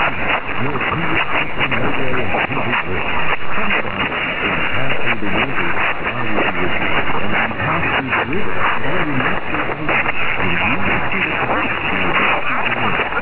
your previous system logo and completely. Sometimes, in passing the users, while you can review it, and when you pass through it, all you must do is, when you see the